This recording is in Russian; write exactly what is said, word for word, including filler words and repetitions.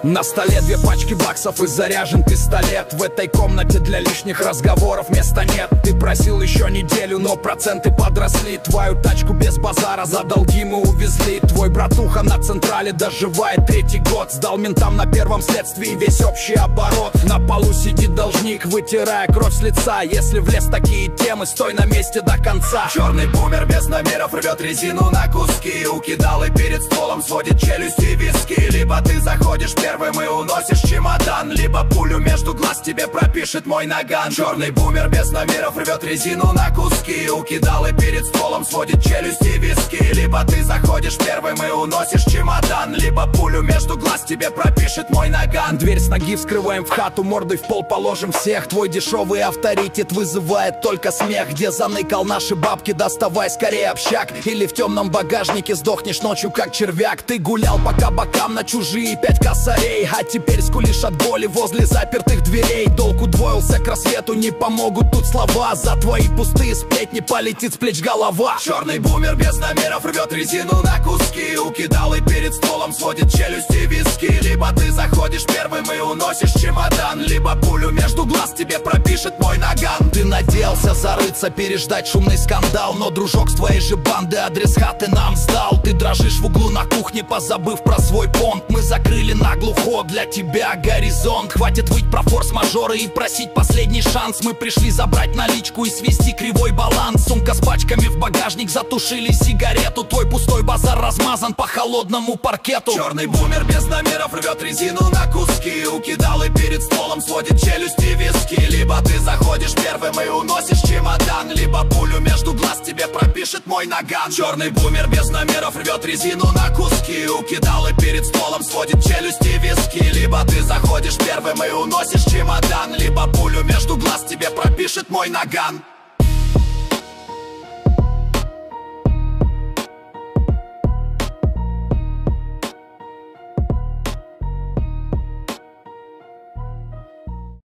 На столе две пачки баксов и заряжен пистолет. В этой комнате для лишних разговоров места нет. Ты просил еще неделю, но проценты подросли. Твою тачку без базара за долги мы увезли. Твой братуха на Централе доживает третий год. Сдал ментам на первом следствии весь общий оборот. На полу сидит должник, вытирая кровь с лица. Если влез в такие темы, стой на месте до конца. Черный бумер без номеров рвет резину на куски. Укидал и перед стволом сводит челюсти и виски. Либо ты заходишь первым и уносишь чемодан, либо пулю между глаз тебе пропишет мой наган. Черный бумер без номеров рвет резину на куски. Укидал и перед стволом сводит челюсти и виски. Либо ты заходишь первым и уносишь чемодан, либо пулю между глаз тебе пропишет мой наган. Дверь с ноги вскрываем в хату, мордой в пол положим всех. Твой дешевый авторитет вызывает только смех. Где заныкал наши бабки, доставай скорее общак. Или в темном багажнике сдохнешь ночью как червяк. Ты гулял по кабакам на чужие пять косарей, а теперь скулишь от боли возле запертых дверей. Долг удвоился к рассвету, не помогут тут слова. За твои пустые сплетни полетит с плеч голова. Черный бумер без номеров рвет резину на куски. Укидал и перед столом сводит челюсти и виски. Либо ты заходишь первым и уносишь чемодан, либо пулю между глаз тебе пропишет мой наган. Ты надеялся зарыться, переждать шумный скандал, но дружок с твоей же банды адрес хаты нам сдал. Ты дрожишь в углу на кухне, позабыв про свой понт. Мы закрыли наглухо для тебя горизонт. Хватит выть про форс-мажоры и просить последний шанс. Мы пришли забрать наличку и свести кривой баланс. Сумка с пачками в багажник, затушили сигарету. Твой пустой базар размазан по холодному паркету. Черный бумер без номеров рвет резину на куски. Укидал и перед столом сводит челюсти и виски. Либо ты заходишь первым и уносишь чемодан, либо пулю между глаз тебе пропишет мой наган. Черный бумер без номеров рвет резину на куски. Укидал и перед столом сводит челюсти и виски. Либо ты заходишь первым и уносишь чемодан, либо пулю между глаз тебе пропишет мой наган.